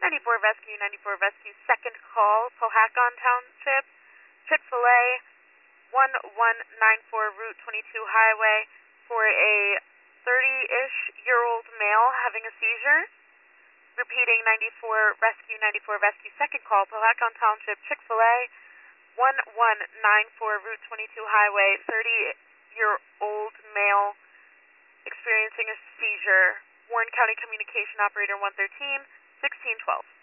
94 Rescue, second call, Powhatan Township, Chick-fil-A, 1194 Route 22 Highway, for a 30-ish-year-old male having a seizure. Repeating 94 Rescue, second call, Powhatan Township, Chick-fil-A, 1194 Route 22 Highway, 30-year-old male experiencing a seizure. Warren County Communication Operator 113, 1612.